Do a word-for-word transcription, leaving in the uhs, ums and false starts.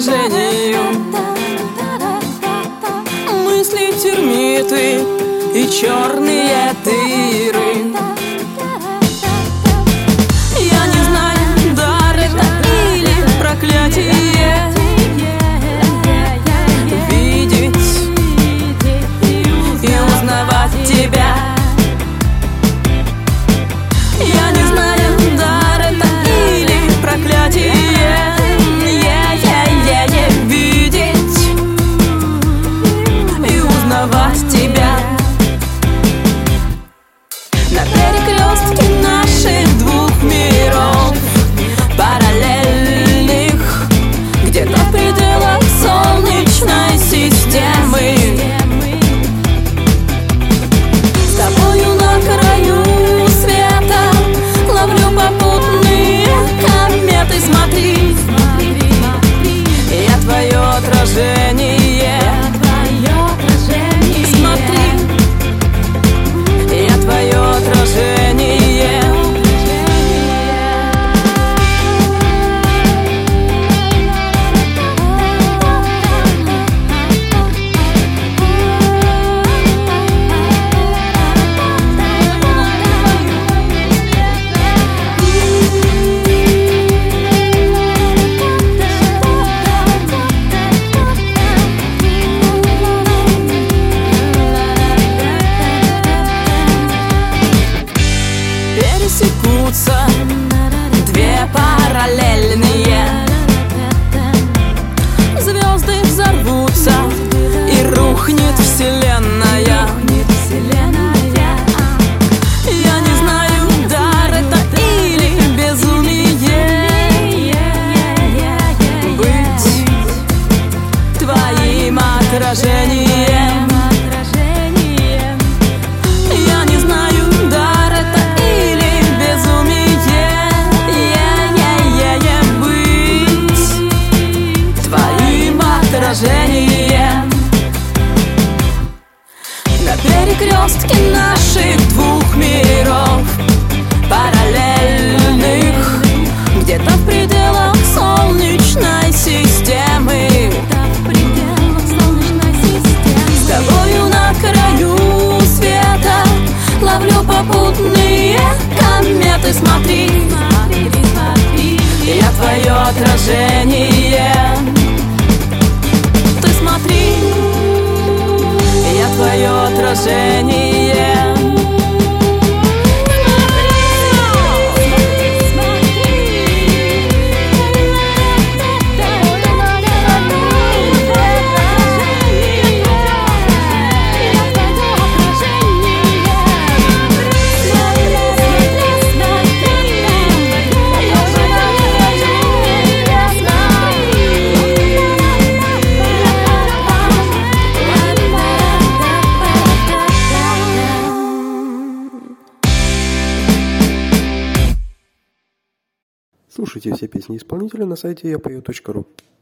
отражению. Мысли термиты и черные дыры. Я не знаю, дар это или проклятие, видеть и узнавать тебя. Я не знаю, дар это или проклятие, видеть и узнавать тебя. На перекрестке наших двух миров параллельных, где-то в пределах солнечной системы, с тобою на краю света ловлю попутные кометы. Смотри, я твое отражение. Смотри, я твое отражение. Пересекутся две параллельные, звезды взорвутся и рухнет вселенная. Я не знаю, дар это или безумие, быть твоим отражением. Я не знаю, дар это или безумие, быть твоим отражением. На перекрестке наших двух миров параллельных, где-то в пределах солнечной системы, с тобою на краю света ловлю попутные кометы. Смотри, я твое отражение. Ты смотри, я твое отражение. Слушайте все песни исполнителя на сайте я пою точка ру.